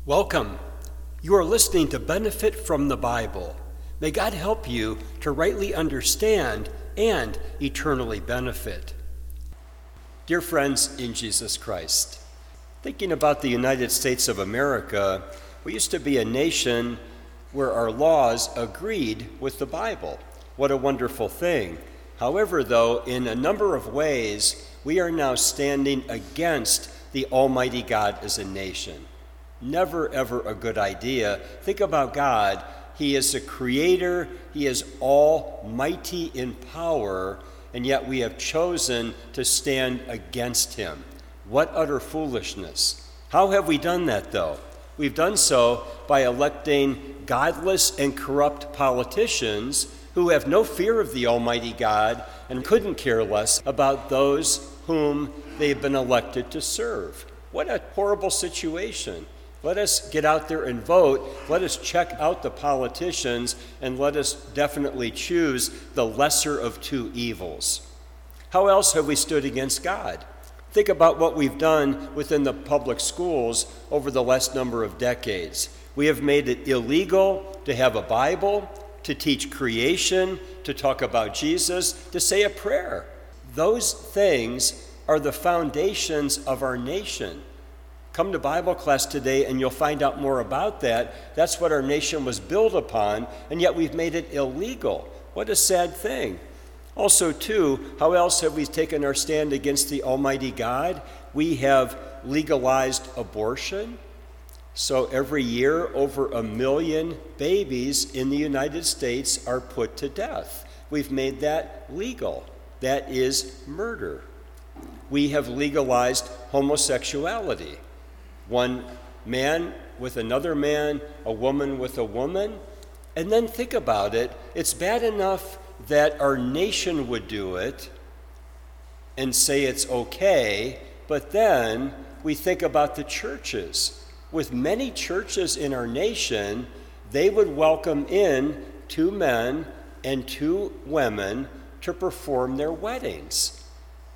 Welcome. You are listening to Benefit from the Bible. May God help you to rightly understand and eternally benefit. Dear friends in Jesus Christ, thinking about the United States of America, we used to be a nation where our laws agreed with the Bible. What a wonderful thing. However, though, in a number of ways, we are now standing against the Almighty God as a nation. Never, ever a good idea. Think about God. He is the creator. He is almighty in power, and yet we have chosen to stand against him. What utter foolishness. How have we done that, though? We've done so by electing godless and corrupt politicians who have no fear of the Almighty God and couldn't care less about those whom they've been elected to serve. What a horrible situation. Let us get out there and vote. Let us check out the politicians, and let us definitely choose the lesser of two evils. How else have we stood against God? Think about what we've done within the public schools over the last number of decades. We have made it illegal to have a Bible, to teach creation, to talk about Jesus, to say a prayer. Those things are the foundations of our nation. Come to Bible class today and you'll find out more about that. That's what our nation was built upon, and yet we've made it illegal. What a sad thing. Also, too, how else have we taken our stand against the Almighty God? We have legalized abortion. So every year, over 1 million babies in the United States are put to death. We've made that legal. That is murder. We have legalized homosexuality. One man with another man, a woman with a woman. And then think about it. It's bad enough that our nation would do it and say it's okay, but then we think about the churches. With many churches in our nation, they would welcome in 2 men and 2 women to perform their weddings.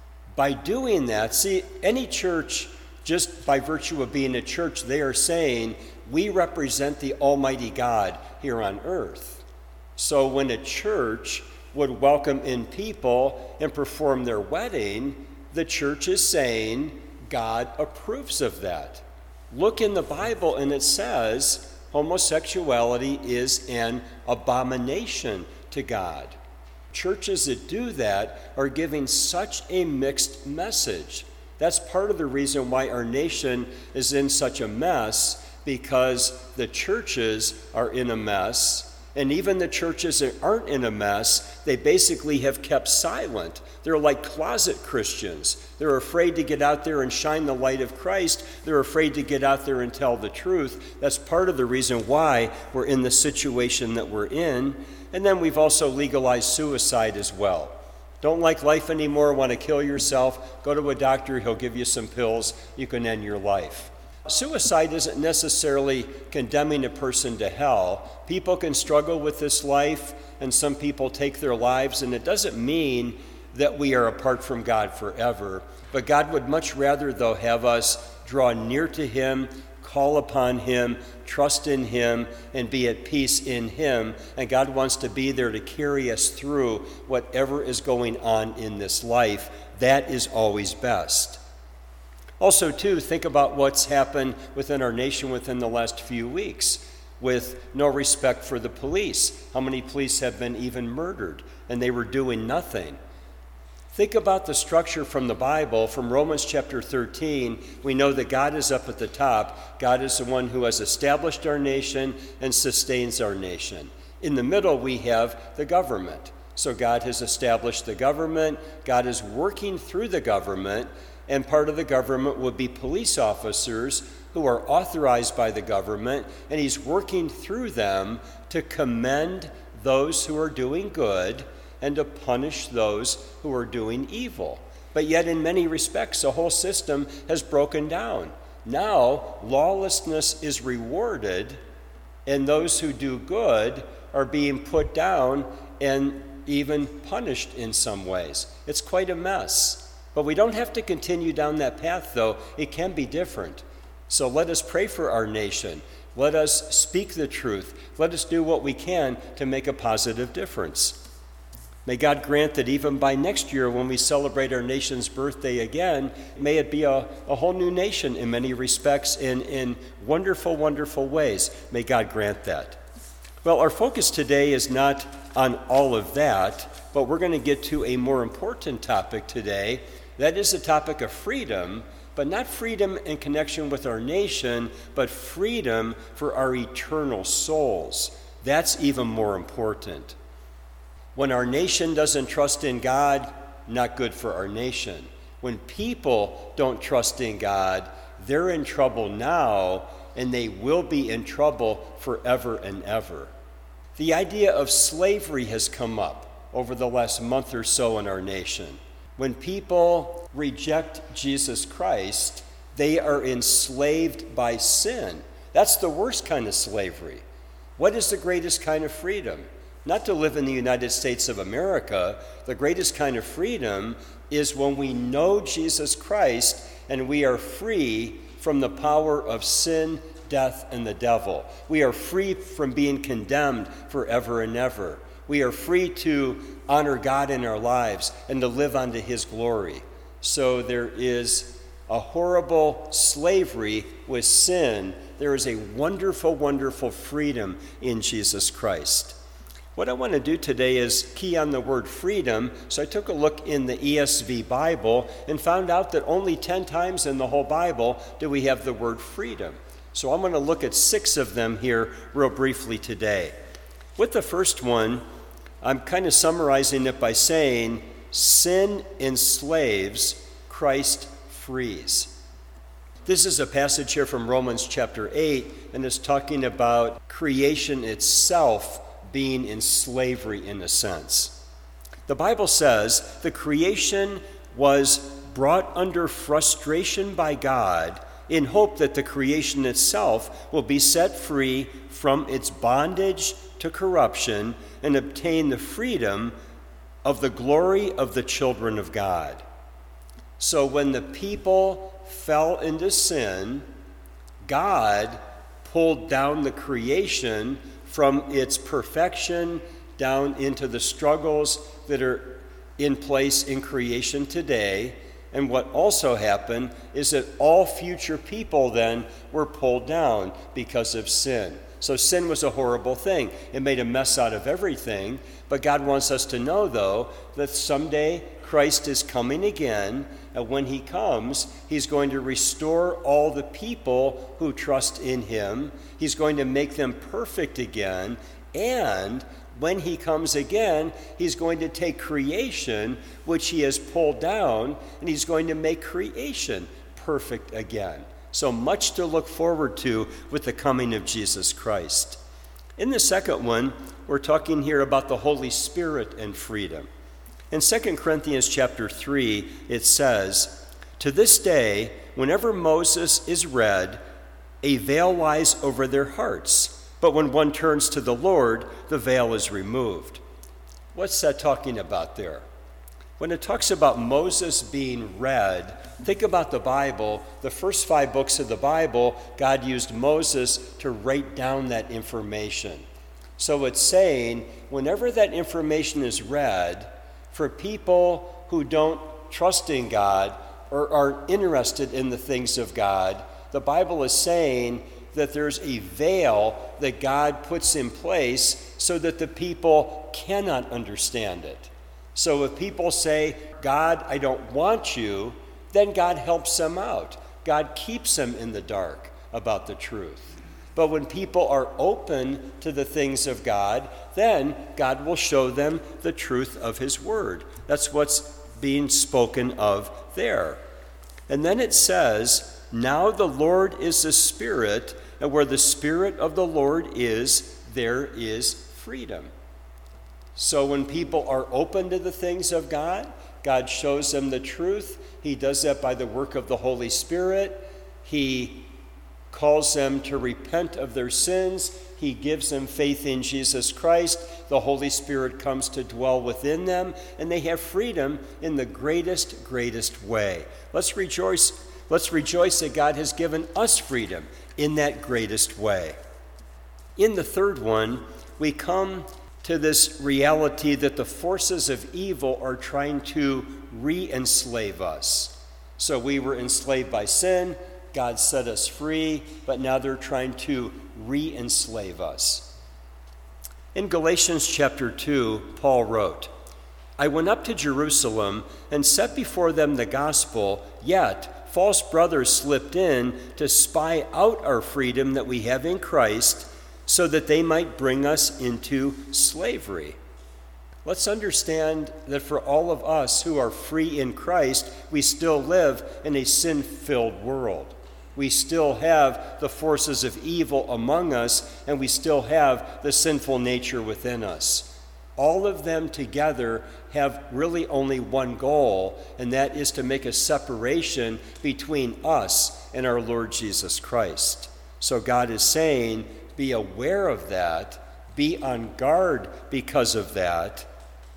By doing that, see, any church, just by virtue of being a church, they are saying, we represent the Almighty God here on earth. So when a church would welcome in people and perform their wedding, the church is saying God approves of that. Look in the Bible and it says homosexuality is an abomination to God. Churches that do that are giving such a mixed message. That's part of the reason why our nation is in such a mess, because the churches are in a mess, and even the churches that aren't in a mess, they basically have kept silent. They're like closet Christians. They're afraid to get out there and shine the light of Christ. They're afraid to get out there and tell the truth. That's part of the reason why we're in the situation that we're in. And then we've also legalized suicide as well. Don't like life anymore, want to kill yourself, go to a doctor, he'll give you some pills, you can end your life. Suicide isn't necessarily condemning a person to hell. People can struggle with this life, and some people take their lives, and it doesn't mean that we are apart from God forever. But God would much rather, though, have us draw near to him, call upon him, trust in him, and be at peace in him. And God wants to be there to carry us through whatever is going on in this life. That is always best. Also, too, think about what's happened within our nation within the last few weeks with no respect for the police. How many police have been even murdered, and they were doing nothing? Think about the structure from the Bible. From Romans chapter 13, we know that God is up at the top. God is the one who has established our nation and sustains our nation. In the middle, we have the government. So God has established the government. God is working through the government, and part of the government would be police officers who are authorized by the government, and he's working through them to commend those who are doing good and to punish those who are doing evil. But yet, in many respects, the whole system has broken down. Now, lawlessness is rewarded, and those who do good are being put down and even punished in some ways. It's quite a mess. But we don't have to continue down that path, though. It can be different. So let us pray for our nation. Let us speak the truth. Let us do what we can to make a positive difference. May God grant that even by next year, when we celebrate our nation's birthday again, may it be a whole new nation in many respects, in wonderful, wonderful ways. May God grant that. Well, our focus today is not on all of that, but we're going to get to a more important topic today. That is the topic of freedom, but not freedom in connection with our nation, but freedom for our eternal souls. That's even more important. When our nation doesn't trust in God, not good for our nation. When people don't trust in God, they're in trouble now, and they will be in trouble forever and ever. The idea of slavery has come up over the last month or so in our nation. When people reject Jesus Christ, they are enslaved by sin. That's the worst kind of slavery. What is the greatest kind of freedom? Not to live in the United States of America. The greatest kind of freedom is when we know Jesus Christ and we are free from the power of sin, death, and the devil. We are free from being condemned forever and ever. We are free to honor God in our lives and to live unto His glory. So there is a horrible slavery with sin. There is a wonderful, wonderful freedom in Jesus Christ. What I want to do today is key on the word freedom. So I took a look in the ESV Bible and found out that only 10 times in the whole Bible do we have the word freedom. So I'm going to look at 6 of them here real briefly today. With the first one, I'm kind of summarizing it by saying, sin enslaves, Christ frees. This is a passage here from Romans chapter 8, and it's talking about creation itself being in slavery in a sense. The Bible says the creation was brought under frustration by God in hope that the creation itself will be set free from its bondage to corruption and obtain the freedom of the glory of the children of God. So when the people fell into sin, God pulled down the creation from its perfection down into the struggles that are in place in creation today. And what also happened is that all future people then were pulled down because of sin. So sin was a horrible thing. It made a mess out of everything. But God wants us to know, though, that someday Christ is coming again. And when He comes, He's going to restore all the people who trust in Him. He's going to make them perfect again. And when He comes again, He's going to take creation, which He has pulled down, and He's going to make creation perfect again. So much to look forward to with the coming of Jesus Christ. In the second one, we're talking here about the Holy Spirit and freedom. In 2 Corinthians chapter 3, it says, "To this day, whenever Moses is read, a veil lies over their hearts. But when one turns to the Lord, the veil is removed." What's that talking about there? When it talks about Moses being read, think about the Bible. The first 5 books of the Bible, God used Moses to write down that information. So it's saying, whenever that information is read, for people who don't trust in God or aren't interested in the things of God, the Bible is saying that there's a veil that God puts in place so that the people cannot understand it. So if people say, "God, I don't want you," then God helps them out. God keeps them in the dark about the truth. But when people are open to the things of God, then God will show them the truth of His word. That's what's being spoken of there. And then it says, "Now the Lord is the Spirit, and where the Spirit of the Lord is, there is freedom." So when people are open to the things of God, God shows them the truth. He does that by the work of the Holy Spirit. He calls them to repent of their sins. He gives them faith in Jesus Christ. The Holy Spirit comes to dwell within them, and they have freedom in the greatest way. Let's rejoice let's rejoice that God has given us freedom in that greatest way. In the third one, we come to this reality that the forces of evil are trying to re-enslave us. So we were enslaved by sin, God set us free, but now they're trying to re-enslave us. In Galatians chapter 2, Paul wrote, I went up to Jerusalem and set before them the gospel, yet false brothers slipped in to spy out our freedom that we have in Christ, so that they might bring us into slavery. Let's understand that for all of us who are free in Christ, we still live in a sin-filled world. We still have the forces of evil among us, and we still have the sinful nature within us. All of them together have really only one goal, and that is to make a separation between us and our Lord Jesus Christ. So God is saying, be aware of that, be on guard because of that.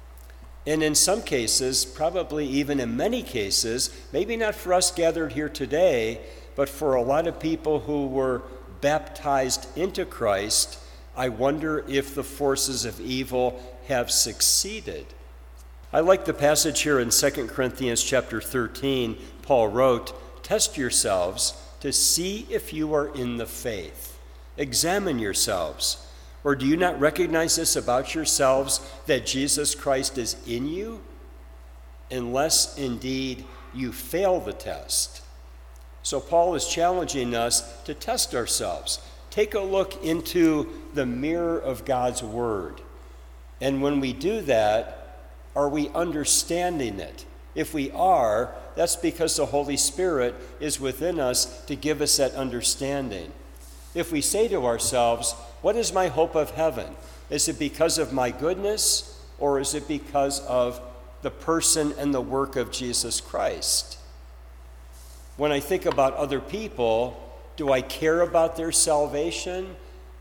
And in some cases, probably even in many cases, maybe not for us gathered here today, but for a lot of people who were baptized into Christ, I wonder if the forces of evil have succeeded. I like the passage here in 2 Corinthians chapter 13. Paul wrote, test yourselves to see if you are in the faith. Examine yourselves. Or do you not recognize this about yourselves, that Jesus Christ is in you? Unless indeed you fail the test. So Paul is challenging us to test ourselves. Take a look into the mirror of God's word. And when we do that, are we understanding it? If we are, that's because the Holy Spirit is within us to give us that understanding. If we say to ourselves, what is my hope of heaven? Is it because of my goodness, or is it because of the person and the work of Jesus Christ? When I think about other people, do I care about their salvation,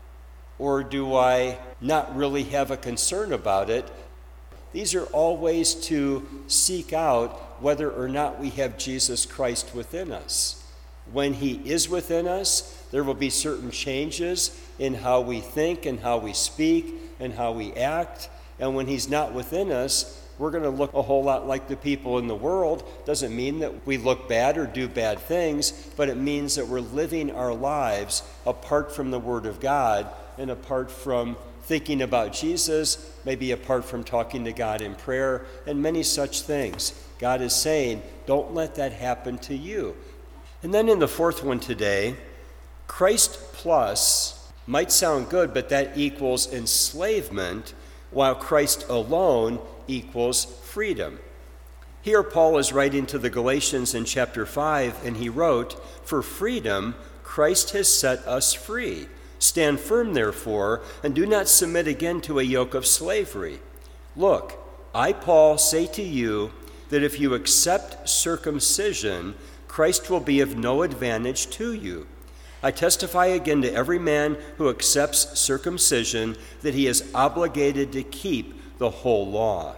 or do I not really have a concern about it? These are all ways to seek out whether or not we have Jesus Christ within us. When he is within us, there will be certain changes in how we think and how we speak and how we act. And when he's not within us, we're going to look a whole lot like the people in the world. Doesn't mean that we look bad or do bad things, but it means that we're living our lives apart from the Word of God and apart from thinking about Jesus, maybe apart from talking to God in prayer, and many such things. God is saying, don't let that happen to you. And then in the fourth one today, Christ plus might sound good, but that equals enslavement, while Christ alone equals freedom. Here Paul is writing to the Galatians in chapter 5, and he wrote, for freedom Christ has set us free. Stand firm, therefore, and do not submit again to a yoke of slavery. Look, I, Paul, say to you that if you accept circumcision, Christ will be of no advantage to you. I testify again to every man who accepts circumcision that he is obligated to keep the whole law.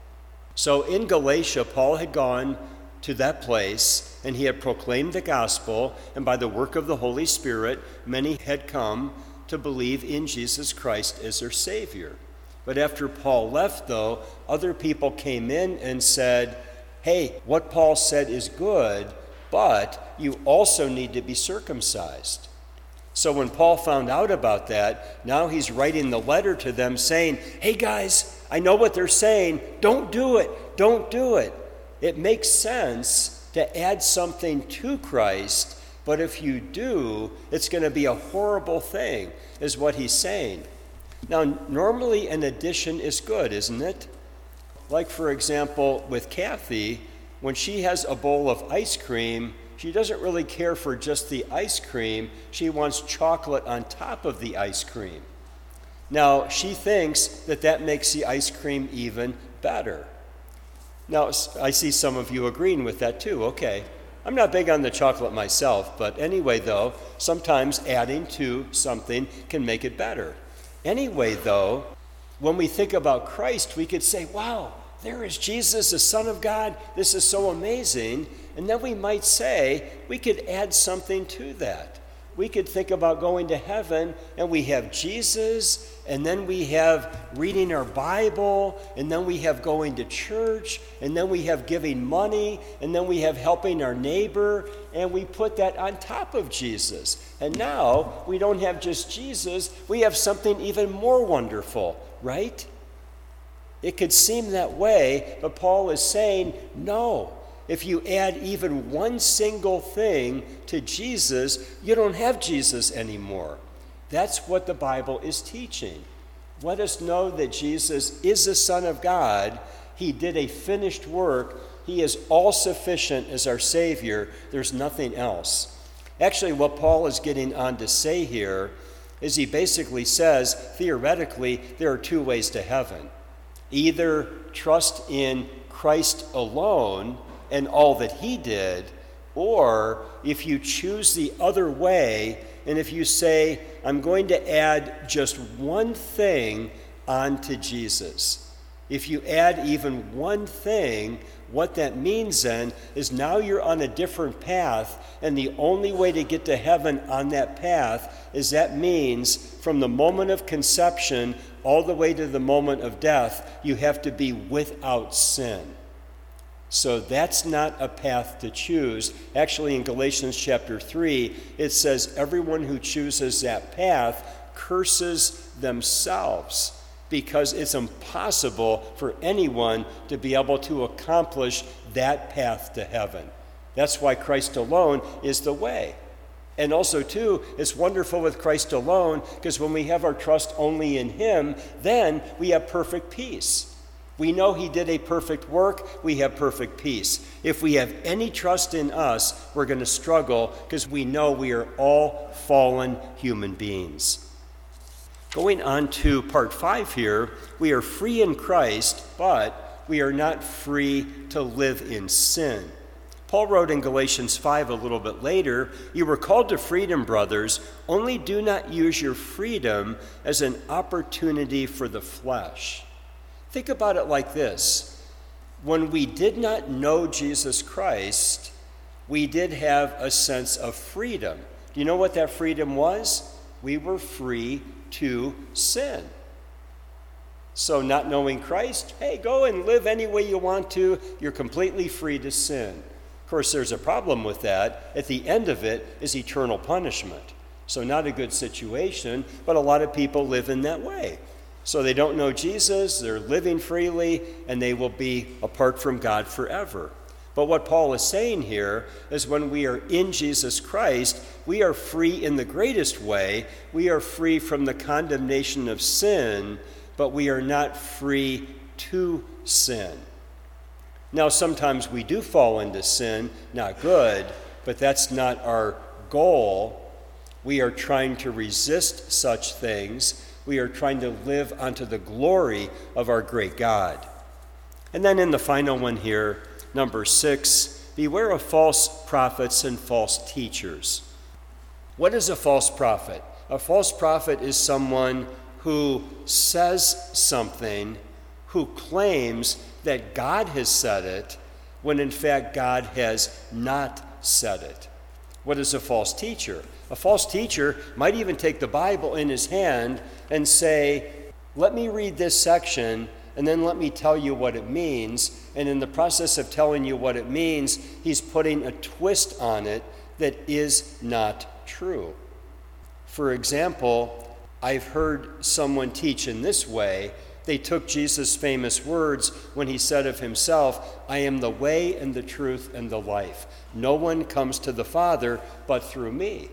So in Galatia, Paul had gone to that place, and he had proclaimed the gospel, and by the work of the Holy Spirit, many had come to believe in Jesus Christ as their Savior. But after Paul left, though, other people came in and said, hey, what Paul said is good, but you also need to be circumcised. So when Paul found out about that, now he's writing the letter to them saying, hey guys, I know what they're saying. Don't do it. Don't do it. It makes sense to add something to Christ, but if you do, it's going to be a horrible thing, is what he's saying. Now, normally an addition is good, isn't it? Like, for example, with Kathy, when she has a bowl of ice cream, she doesn't really care for just the ice cream. She wants chocolate on top of the ice cream. Now, she thinks that that makes the ice cream even better. Now, I see some of you agreeing with that too. Okay. I'm not big on the chocolate myself, but anyway, though, sometimes adding to something can make it better. Anyway, though, when we think about Christ, we could say, wow, there is Jesus, the Son of God. This is so amazing. And then we might say, we could add something to that. We could think about going to heaven, and we have Jesus, and then we have reading our Bible, and then we have going to church, and then we have giving money, and then we have helping our neighbor, and we put that on top of Jesus. And now we don't have just Jesus, we have something even more wonderful, right? It could seem that way, but Paul is saying, no. If you add even one single thing to Jesus, you don't have Jesus anymore. That's what the Bible is teaching. Let us know that Jesus is the Son of God. He did a finished work. He is all sufficient as our Savior. There's nothing else. Actually, what Paul is getting on to say here is he basically says, theoretically, there are two ways to heaven. Either trust in Christ alone and all that he did, or if you choose the other way, and if you say, I'm going to add just one thing onto Jesus. If you add even one thing, what that means then is now you're on a different path, and the only way to get to heaven on that path is that means from the moment of conception all the way to the moment of death, you have to be without sin. So that's not a path to choose. Actually, in Galatians chapter 3, it says everyone who chooses that path curses themselves, because it's impossible for anyone to be able to accomplish that path to heaven. That's why Christ alone is the way. And also, too, it's wonderful with Christ alone, because when we have our trust only in him, then we have perfect peace. We know he did a perfect work, we have perfect peace. If we have any trust in us, we're going to struggle, because we know we are all fallen human beings. Going on to part 5 here, we are free in Christ, but we are not free to live in sin. Paul wrote in Galatians 5 a little bit later, you were called to freedom, brothers, only do not use your freedom as an opportunity for the flesh. Think about it like this. When we did not know Jesus Christ, we did have a sense of freedom. Do you know what that freedom was? We were free to sin. So not knowing Christ, hey, go and live any way you want to. You're completely free to sin. Of course, there's a problem with that. At the end of it is eternal punishment. So not a good situation, but a lot of people live in that way. So they don't know Jesus, they're living freely, and they will be apart from God forever. But what Paul is saying here is when we are in Jesus Christ, we are free in the greatest way. We are free from the condemnation of sin, but we are not free to sin. Now, sometimes we do fall into sin, not good, but that's not our goal. We are trying to resist such things. We are trying to live unto the glory of our great God. And then in the final one here, number 6, beware of false prophets and false teachers. What is a false prophet? A false prophet is someone who says something, who claims that God has said it, when in fact God has not said it. What is a false teacher? A false teacher might even take the Bible in his hand and say, let me read this section, and then let me tell you what it means. And in the process of telling you what it means, he's putting a twist on it that is not true. For example, I've heard someone teach in this way. They took Jesus' famous words when he said of himself, I am the way and the truth and the life. No one comes to the Father but through me.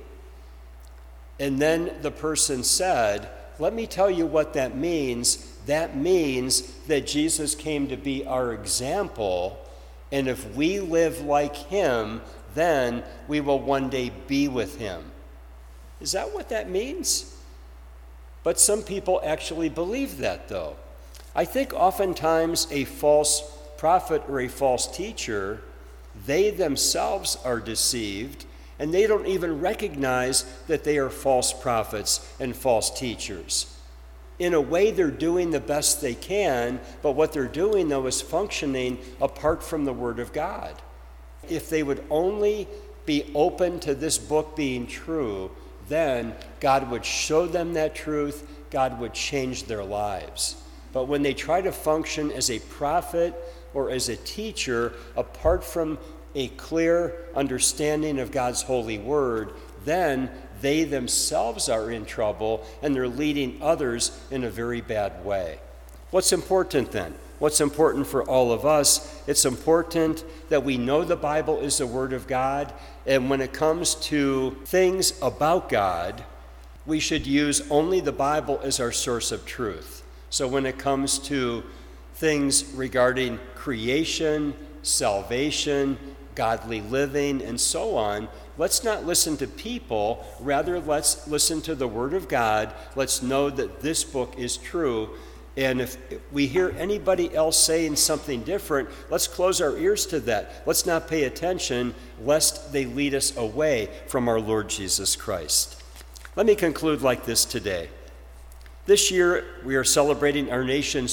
And then the person said, let me tell you what that means. That means that Jesus came to be our example, and if we live like him, then we will one day be with him. Is that what that means? But some people actually believe that, though. I think oftentimes a false prophet or a false teacher, they themselves are deceived, and they don't even recognize that they are false prophets and false teachers. In a way, they're doing the best they can, but what they're doing, though, is functioning apart from the Word of God. If they would only be open to this book being true, then God would show them that truth, God would change their lives. But when they try to function as a prophet or as a teacher apart from a clear understanding of God's holy word, then they themselves are in trouble and they're leading others in a very bad way. What's important then? What's important for all of us? It's important that we know the Bible is the Word of God, and when it comes to things about God, we should use only the Bible as our source of truth. So when it comes to things regarding creation, salvation, godly living, and so on, let's not listen to people. Rather, let's listen to the Word of God. Let's know that this book is true. And if we hear anybody else saying something different, let's close our ears to that. Let's not pay attention, lest they lead us away from our Lord Jesus Christ. Let me conclude like this today. This year, we are celebrating our nation's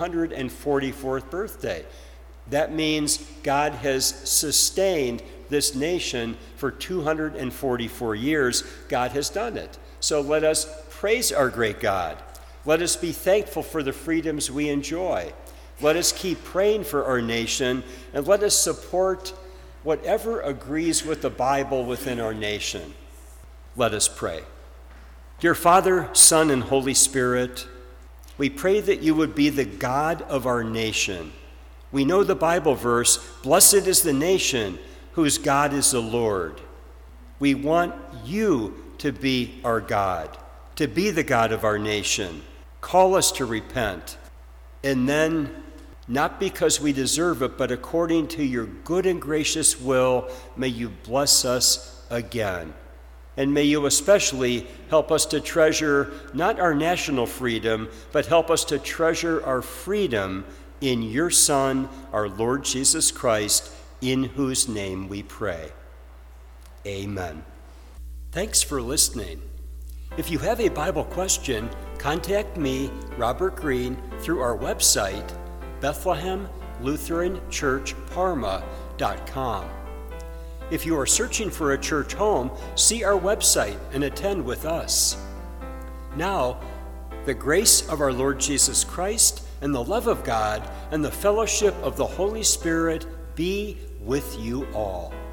244th birthday. That means God has sustained this nation for 244 years. God has done it. So let us praise our great God. Let us be thankful for the freedoms we enjoy. Let us keep praying for our nation, and let us support whatever agrees with the Bible within our nation. Let us pray. Dear Father, Son, and Holy Spirit, we pray that you would be the God of our nation. We know the Bible verse, "Blessed is the nation whose God is the Lord." We want you to be our God, to be the God of our nation. Call us to repent, and then, not because we deserve it, but according to your good and gracious will, may you bless us again. And may you especially help us to treasure not our national freedom, but help us to treasure our freedom in your Son, our Lord Jesus Christ, in whose name we pray. Amen. Thanks for listening. If you have a Bible question, contact me, Robert Green, through our website, BethlehemLutheranChurchParma.com. If you are searching for a church home, see our website and attend with us. Now, the grace of our Lord Jesus Christ and the love of God and the fellowship of the Holy Spirit be with you all.